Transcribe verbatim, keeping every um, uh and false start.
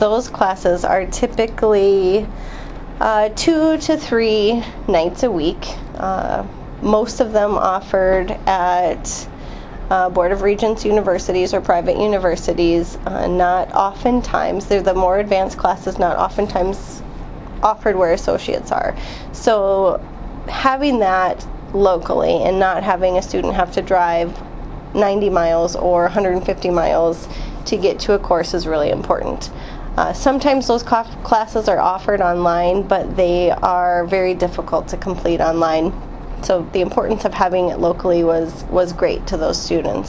Those classes are typically uh, two to three nights a week. Uh, most of them offered at uh, Board of Regents universities or private universities. Uh, not oftentimes, they're the more advanced classes, not oftentimes offered where associates are. So having that locally and not having a student have to drive ninety miles or one hundred fifty miles to get to a course is really important. Uh, sometimes those classes are offered online, but they are very difficult to complete online. So the importance of having it locally was, was great to those students.